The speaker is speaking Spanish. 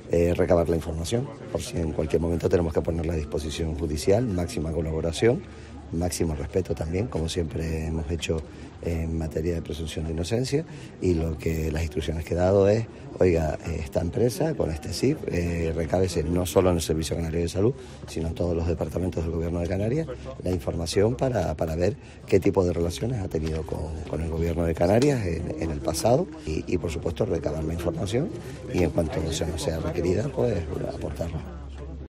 recabar la información, por si en cualquier momento tenemos que ponerla a disposición judicial, máxima colaboración, máximo respeto también, como siempre hemos hecho en materia de presunción de inocencia, y lo que las instrucciones que he dado es, oiga, esta empresa con este CIF, recábese no solo en el Servicio Canario de Salud, sino en todos los departamentos del Gobierno de Canarias, la información para ver qué tipo de relaciones ha tenido con el Gobierno de Canarias en el pasado y por supuesto recabar la información y en cuanto se nos sea requerida, pues aportarla.